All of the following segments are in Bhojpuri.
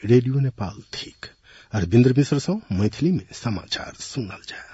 रेडियो नेपाल ठीक। अरविंद मिश्र सौ मैथिली में समाचार सुनल जाए।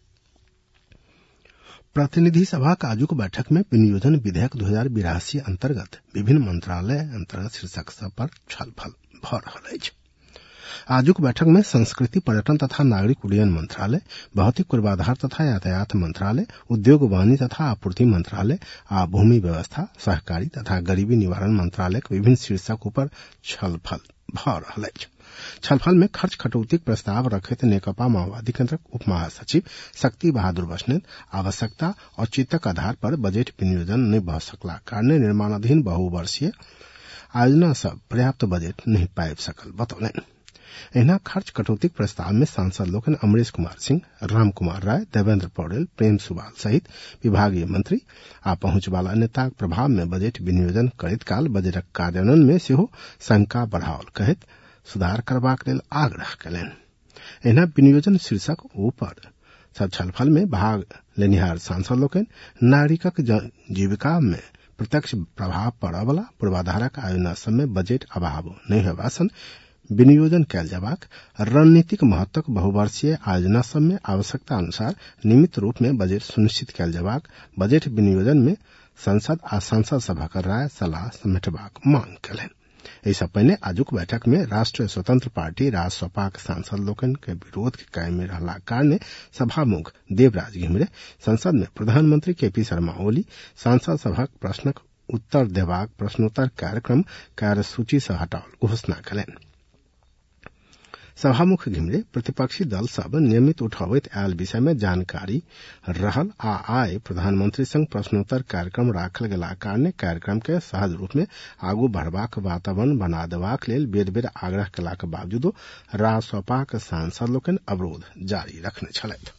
प्रतिनिधि सभा का आजुक बैठक में विनियोजन विधेयक 2082 अंतर्गत विभिन्न मंत्रालय अंतर्गत शीर्षक सब पर छलफल भ रहल अछि। आजुक बैठक में संस्कृति पर्यटन तथा नागरिक उड्डयन मंत्रालय, भौतिक पूर्वाधार तथा यातायात मंत्रालय, उद्योग वाणिज्य तथा आपूर्ति मंत्रालय आ भूमि व्यवस्था, सहकारी तथा गरीबी निवारण मंत्रालय के विभिन्न शीर्षक पर छलफल भ रहल अछि। छलफल में खर्च कटौतीक प्रस्ताव रखैत नेकपा माओवादी केन्द्रक उप महासचिव शक्ति बहादुर बस्नेत आवश्यकता औचित्यक आधार पर बजट विनियोजन नहीं भ सकला कारणे निर्माणाधीन बहुवर्षीय आयोजना सब पर्याप्त बजट नहीं पाबि सकल बतौलनि। एहना खर्च कटौतीक प्रस्ताव में सांसद लोकन अमरेश कुमार सिंह, राम कुमार राय, देवेंद्र पौडेल, प्रेम सुवाल सहित विभागीय मंत्री आ पहुंच वाला नेताक प्रभाव में बजट विनियोजन करैत काल बजटक कार्यान्वयन में सेहो शंका बढ़ाओल कहैत सुधार करबाक लेल आग्रह कयलनि। एहना विनियोजन शीर्षक ऊपर छलफल में भाग लेनिहार सांसद लोकन नागरिकक जीविका में प्रत्यक्ष प्रभाव पड़य वाला पूर्वाधारक आयोजना सब में बजट अभाव नहीं हेबा सन विनियोजन कयल जबाक, रणनीतिक महत्वक बहुवर्षीय आयोजना सब में आवश्यकता अनुसार नियमित रूप में बजट सुनिश्चित कयल जबाक, बजट विनियोजन में संसद आ सांसद सभक राय सलाह समेटबाक मांग कयलनि। एहि सँ पहिने आजुक बैठक में राष्ट्रीय स्वतंत्र पार्टी राजसपाक सांसद लोकन के विरोध के कायम में रहला कारणे सभामुख देवराज घिमिरे संसद में प्रधानमंत्री केपी शर्मा ओली सांसद सभक प्रश्नक उत्तर देबाक प्रश्नोत्तर कार्यक्रम कार्यसूची से हटाओल घोषणा कयलनि। सभामुख घिमिरे प्रतिपक्षी दल सब नियमित उठावैत आयल विषय में जानकारी रहल आ आय प्रधानमंत्री संग प्रश्नोत्तर कार्यक्रम राखल गेला कारणे कार्यक्रम के सहज रूप में आगू बढ़बाक वातावरण बना देबाक लेल बेर बेर आग्रह कयलाक बावजूदो राजसपाक सांसद लोकनि अवरोध जारी रखने छलथि।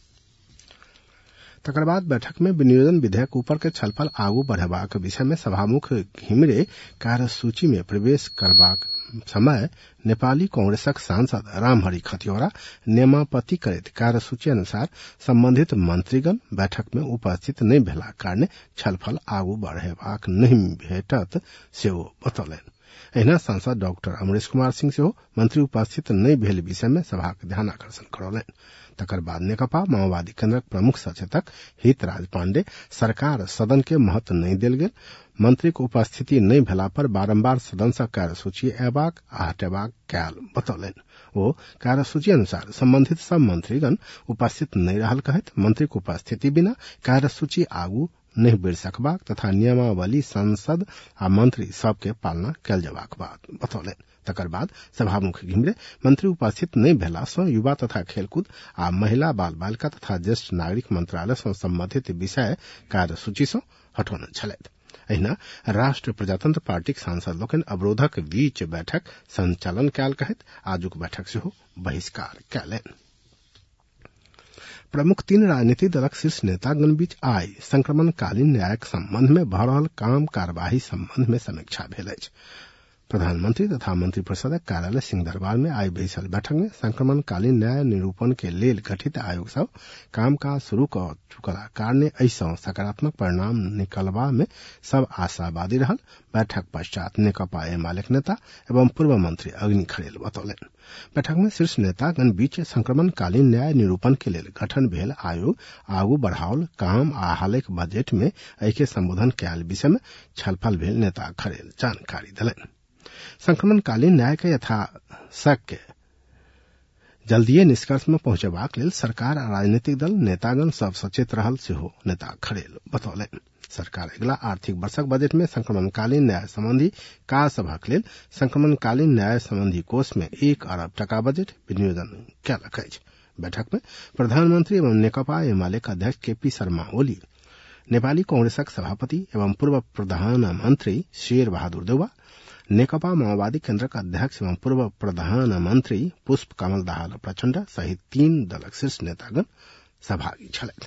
तकर बाद बैठक में विनियोजन विधेयक ऊपर के छलफल आगू बढ़ेबाक विषय में सभामुख घिमिरे कार्यसूची में प्रवेश करबाक समय नेपाली कांग्रेसक सांसद रामहरि खतिवड़ा नियमापत्ति करैत कार्यसूची अनुसार संबंधित मंत्रीगण बैठक में उपस्थित नहीं भेला कारणे छलफल आगू बढ़ेबाक नहीं भेटत सेहो बतौलनि। एहना सांसद डॉक्टर अमरेश कुमार सिंह सेहो मंत्री उपस्थित नहीं भेल विषय में सभाक ध्यानाकर्षण करौलनि। तकर बाद नेकपा माओवादी केन्द्रक प्रमुख सचेतक हितराज पांडे सरकार सदन के महत्व नहीं देल गेल, मंत्री के उपस्थिति नहीं भेला पर बारंबार सदन से कार्यसूची अयबाक आ हटेबाक कयल बतौलनि। ओ कार्यसूची अनुसार संबंधित सब मंत्रीगण उपस्थित नहीं रहल कहैत मंत्री के उपस्थिति बिना कार्यसूची आगू नहीं बढ़ सकबाक तथा नियमावली संसद आ मंत्री सबके पालना कयल जबाक बात बतौलनि। तकर बाद सभामुख घिमिरे मंत्री उपस्थित नहीं भेला सँ युवा तथा खेलकूद आ महिला बाल बालिका तथा ज्येष्ठ नागरिक मंत्रालय सँ संबंधित विषय कार्यसूची सँ हटौने छलथि। एहिना राष्ट्रीय प्रजातंत्र पार्टीक सांसद लोकनि अवरोधक बीच बैठक संचालन कयल कहैत आजुक बैठक सेहो बहिष्कार कयलनि। प्रमुख 3 राजनीतिक दलक शीर्ष नेतागण बीच आइ संक्रमणकालीन न्यायक संबंध में भ रहल काम कार्यवाही संबंध में समीक्षा भेल अछि। प्रधानमंत्री तथा मंत्रिपरिषदक कार्यालय सिंहदरबार में आइ बैसल बैठक में संक्रमणकालीन न्याय निरूपण के लेल गठित आयोग सब कामकाज शुरू क चुकला कारणे एहि सँ सकारात्मक परिणाम निकलबा में सब आशावादी रहल। बैठक पश्चात नेकपा एमालेक नेता एवं पूर्व मंत्री अग्नि खरेल बतौलनि। बैठक में शीर्ष नेतागण बीच संक्रमणकालीन न्याय निरूपण के लेल गठन भेल आयोग आगू बढ़ाओल काम आ हालक बजट में एहि के संबोधन कयल विषय में छलफल भेल नेता खरेल जानकारी देलनि। संक्रमणकालीन न्याय के यथाशक के जल्दीए निष्कर्ष में पहुंचबाक लेल सरकार आ राजनीतिक दल नेतागण सब सचेत रहल सेहो नेता खरेल बतौलनि। सरकार अगिला आर्थिक वर्षक बजट में संक्रमणकालीन न्याय संबंधी कार्य सभक लेल संक्रमणकालीन न्याय संबंधी कोष में 1 अरब टका बजट विनियोजन कयलक अछि। बैठक में प्रधानमंत्री एवं नेकपा एमालेक अध्यक्ष केपी शर्मा ओली, नेपाली कांग्रेसक सभापति एवं पूर्व प्रधानमंत्री शेर बहादुर देउवा, नेकपा माओवादी केन्द्रक अध्यक्ष एवं पूर्व प्रधानमंत्री पुष्प कमल दाहाल प्रचण्ड सहित 3 दलक शीर्ष नेतागण सहभागी छलथि।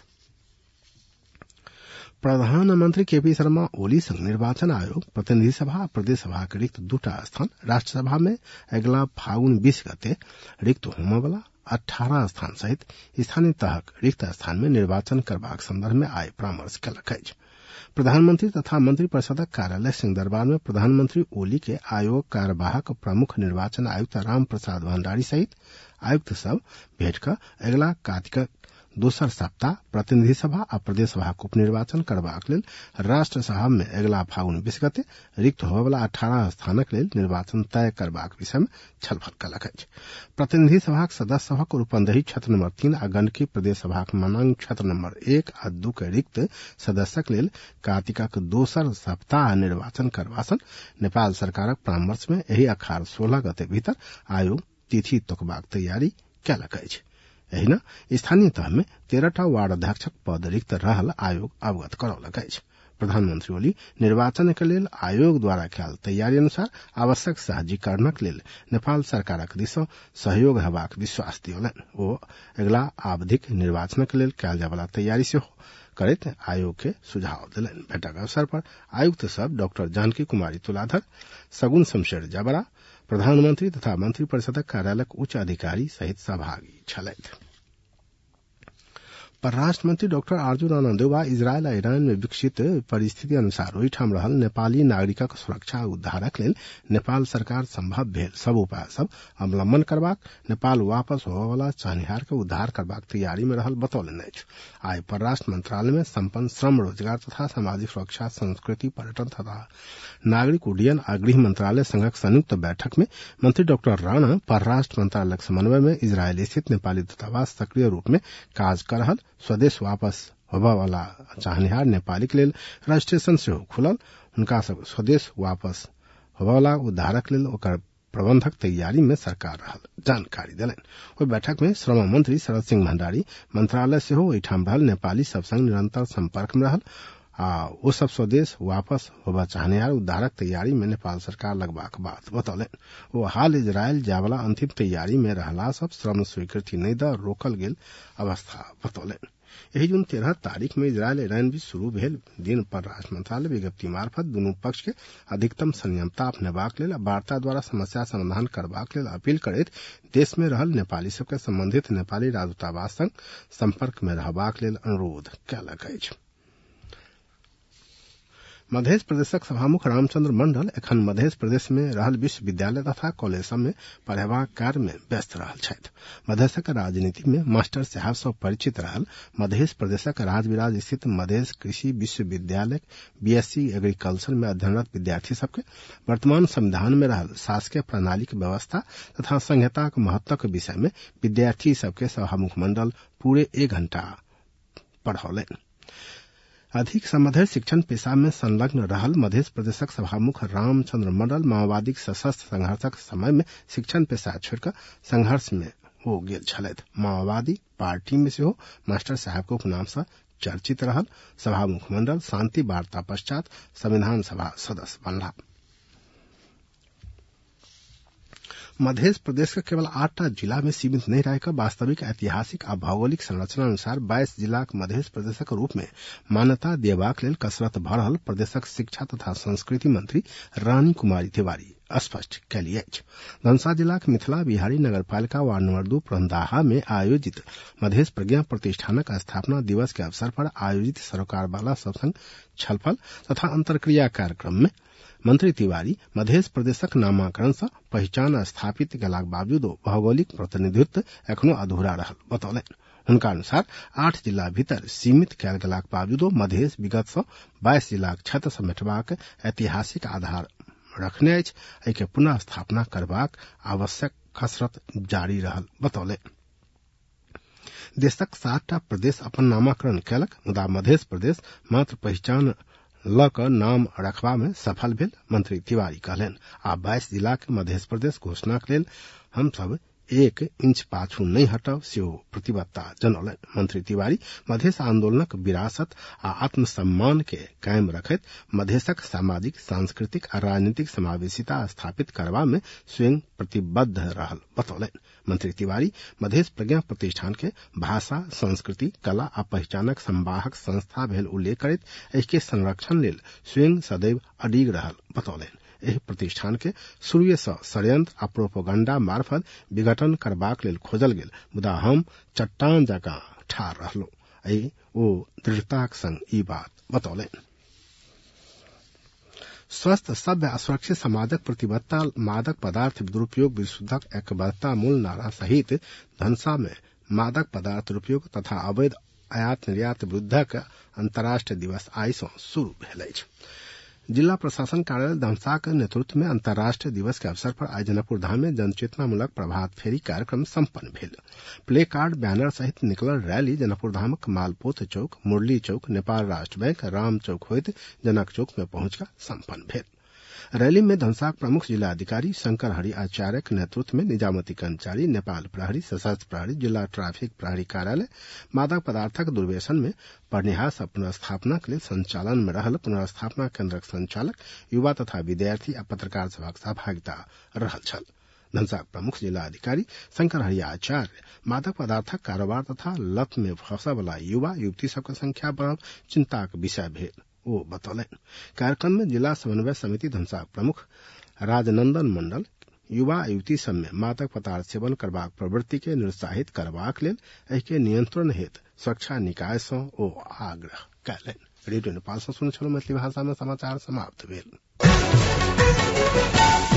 प्रधानमंत्री केपी शर्मा ओली संग निर्वाचन आयोग प्रतिनिधि सभा आ प्रदेश सभा के रिक्त 2टा स्थान, राष्ट्रसभा में अगिला फागुन 20 गते रिक्त होमय वाला 18 स्थान सहित स्थानीय तहक रिक्त स्थान में निर्वाचन करबाक संदर्भ में आइ परामर्श कयलक अछि। प्रधानमंत्री तथा मंत्रिपरिषदक कार्यालय सिंहदरबार में प्रधानमंत्री ओली के आयोग कार्यवाहक प्रमुख निर्वाचन आयुक्त राम प्रसाद भंडारी सहित आयुक्त सब भेंट कर अगला कार्तिक दोसर सप्ताह प्रतिनिधि सभा आ प्रदेश सभाक उपनिर्वाचन करबाक लेल राष्ट्र सभा में अगला फागुन 20 गते रिक्त होबयवला 18 स्थानक लेल निर्वाचन तय करबाक विषय में छलफल कयलक अछि। प्रतिनिधि सभाक सदस्य सभक रूपंदेही क्षेत्र नंबर 3 आ गंडकी प्रदेश सभाक मनांग क्षेत्र नंबर 1 आ 2 के रिक्त सदस्यक लेल कार्तिकक दोसर सप्ताह निर्वाचन करबासन नेपाल सरकारक परामर्श में एही अखाड़ 16 गते भीतर आयोग तिथि तोकबाक तैयारी कयलक अछि। एहिना स्थानीय तह में 13टा वार्ड अध्यक्षक पद रिक्त रहल आयोग अवगत करौलक अछि। प्रधानमंत्री ओली निर्वाचन के लेल आयोग द्वारा कयल तैयारी अनुसार आवश्यक सहजीकरणक लेल नेपाल सरकारक दिस सहयोग हेबाक विश्वास दियौलनि। ओ अगिला आवधिक निर्वाचनक लेल कयल जायवला तैयारी सेहो करैत आयोग के सुझाव देलनि। भेंटक अवसर पर आयुक्त सब डॉक्टर जानकी कुमारी तुलाधर, सगुन शमशेर जबरा, प्रधानमंत्री तथा मंत्रिपरिषदक कार्यालयक उच्च अधिकारी सहित सहभागी छलथि। परराष्ट्र मंत्री डॉक्टर आरजू राणा देउवा इजरायल आ ईरान में विकसित परिस्थिति अनुसार ओहिठाम रहल नेपाली नागरिकक सुरक्षा उद्धारक लेल नेपाल सरकार संभव भेल सब उपाय सब अवलंबन करबाक, नेपाल वापस होबयवला चाहनिहार के उद्धार करबाक तैयारी में रहल बतौलनि अछि। आइ परराष्ट्र मंत्रालय में संपन्न श्रम, रोजगार तथा सामाजिक सुरक्षा, संस्कृति, पर्यटन तथा नागरिक उड्डयन आ गृह मंत्रालय संघक संयुक्त बैठक में मंत्री डॉक्टर राणा परराष्ट्र मंत्रालयक समन्वय में इजरायल स्थित नेपाली दूतावास सक्रिय रूप में काज कर रहल स्वदेश वापस होबयवला चाहनिहार नेपाली के लेल रजिस्ट्रेशन सेहो खुलल, हुनका सब स्वदेश वापस होबयवला उद्धारक लेल ओकर प्रबंधक तैयारी में सरकार रहल जानकारी देलनि। ओहि बैठक में श्रम मंत्री शरद सिंह भंडारी मंत्रालय सेहो ओहिठाम रहल नेपाली सब संग निरंतर संपर्क में रहल आ ओ सब स्वदेश वापस होबय चाहनिहार उद्धारक तैयारी में नेपाल सरकार लगबाक बात बतौलनि। ओ हाल इजरायल जायवला अंतिम तैयारी में रहला सब श्रम स्वीकृति नहीं द रोकल गेल अवस्था बतौलनि। एही जून 13 तारीख में इजरायल ईरान बीच शुरू भेल दिन परराष्ट्र मंत्रालय विज्ञप्ति मार्फत दुनू पक्ष के अधिकतम संयमता अपनेबाक लेल वार्ता द्वारा समस्या समाधान करबाक लेल अपील करैत देश में रहल नेपाली सबके संबंधित नेपाली राजदूतावास संग संपर्क में रहबाक लेल अनुरोध कयलक अछि। मध्य प्रदेशक सभामुख रामचंद्र मंडल एखन मध्य प्रदेश में रहल विश्वविद्यालय तथा कॉलेज सब में पढ़ेबाक कार्य में व्यस्त रहल छथि। मधेशक राजनीति में मास्टर साहब सँ परिचित रहल मध्य प्रदेशक राजविराज स्थित मध्य कृषि विश्वविद्यालय बीएससी एग्रीकल्चर में अध्ययनरत विद्यार्थी सबके वर्तमान संविधान में रहल शासकीय प्रणाली के व्यवस्था तथा संहिता के महत्व के विषय में विद्यार्थी सबके सभामुख मंडल पूरे 1 घंटा पढ़ौलनि। अधिक समधर शिक्षण पेशा में संलग्न रहल मध्य प्रदेशक सभामुख रामचंद्र मंडल माओवादी सशस्त्र संघर्षक समय में शिक्षण पेशा छोड़कर संघर्ष में हो गेल छलथि। माओवादी पार्टी में सेहो मास्टर साहब के उपनाम से चर्चित रहल सभामुख मंडल शांति वार्ता पश्चात संविधान सभा सदस्य बनला। मध्य प्रदेश के केवल 8टा जिला में सीमित नहीं रहकर वास्तविक ऐतिहासिक आ भौगोलिक संरचना अनुसार 22 जिलाक मध्य प्रदेशक रूप में मान्यता देबाक लेल कसरत भ रहल प्रदेशक शिक्षा तथा संस्कृति मंत्री रानी कुमारी तिवारी स्पष्ट कयली अछि। धनबाद जिलाक मिथिला बिहारी नगरपालिका वार्ड नंबर 2 प्रंदाहा में आयोजित मध्य प्रज्ञा प्रतिष्ठानक स्थापना दिवस के अवसर पर आयोजित सरोकारवाला सब संग छलफल तथा अंतरक्रिया कार्यक्रम में मंत्री तिवारी मध्य प्रदेशक नामाकरण से पहचान स्थापित कयलाक बावजूद भौगोलिक प्रतिनिधित्व एखनो अधूरा रहल बतौलनि। हुनका अनुसार 8 जिला भीतर सीमित कयल गेलाक बावजूदो मध्य विगत से 22 जिलाक क्षेत्र समेटबाक ऐतिहासिक आधार रखने अछि। एहि के पुनः स्थापना करबाक आवश्यक कसरत जारी रहल बतौलनि। देशक 7टा प्रदेश अपन नामाकरण कयलक, मुदा मध्य प्रदेश मात्र पहचान ल क नाम रखबा में सफल भेल मंत्री तिवारी कहलनि। आ 22 जिला के मध्य प्रदेश घोषणा के लेल हम सब 1 इंच पाछू नहीं हटब सेहो प्रतिबद्धता जनौलनि। मंत्री तिवारी मध्य आंदोलनक विरासत आ आत्मसम्मान के कायम रखैत मध्यक सामाजिक, सांस्कृतिक आ राजनीतिक समावेशिता स्थापित करबा में स्वयं प्रतिबद्ध रहल बतौलनि। मंत्री तिवारी मध्य प्रज्ञा प्रतिष्ठान के भाषा, संस्कृति, कला आ पहचानक संवाहक संस्था भेल उल्लेख करैत एहि के संरक्षण लेल स्वयं सदैव अडिग रहल बतौलनि। एहि प्रतिष्ठान के शुरूए से षड्यंत्र आ प्रोपोगंडा मार्फत विघटन करबाक लेल खोजल गेल, मुदा हम चट्टान जकाँ ठाढ़ रहलहुँ। ओ दृढ़ताक संग ई बात बतौलनि। स्वस्थ सभ्य आ सुरक्षित समाजक प्रतिबद्धता मादक पदार्थ दुरुपयोग विशुद्धक एकबद्धता मूल नारा सहित धनुषा में मादक पदार्थ दुरुपयोग तथा अवैध आयात निर्यात विरुद्धक अंतर्राष्ट्रीय दिवस आइ सँ शुरू भेल अछि। जिला प्रशासन कार्यालय धनुषा के नेतृत्व में अंतर्राष्ट्रीय दिवस के अवसर पर आई जनकपुर धाम में जनचेतनामूलक प्रभात फेरी कार्यक्रम सम्पन्न भेल। प्ले कार्ड बैनर सहित निकलल रैली जनकपुर धामक मालपोत चौक, मुरली चौक, नेपाल राष्ट्र बैंक, राम चौक होइत जनक चौक में पहुंचकर सम्पन्न भेल। रैली में धनुषाक प्रमुख जिला अधिकारी शंकर हरि आचार्य के नेतृत्व में निजामती कर्मचारी, नेपाल प्रहरी, सशस्त्र प्रहरी, जिला ट्रैफिक प्रहरी कार्यालय, मादक पदार्थक दुर्व्यसन में पड़निहार सब पुनर्स्थापना के लिए संचालन में रहल पुनर्स्थापना केन्द्रक संचालक, युवा तथा विद्यार्थी आ पत्रकार सभक सहभागिता रहल छल। धनुषाक प्रमुख जिला अधिकारी शंकर हरि आचार्य मादक पदार्थक कारोबार तथा लत में फंसय वाला युवा युवती सबके संख्या बढ़ब चिंताक विषय भेल ओ बतौलनि। कार्यक्रम में जिला समन्वय समिति धनुषाक प्रमुख राजनंदन मंडल युवा युवती सब में मादक पदार्थ सेवन करबाक प्रवृत्ति के निरुत्साहित करबाक लेल एहि के नियंत्रण हेतु सुरक्षा निकाय सँ ओ आग्रह कयलनि। रेडियो नेपाल सँ सुनैत छलहुँ मैथिली भाषा में समाचार समाप्त भेल।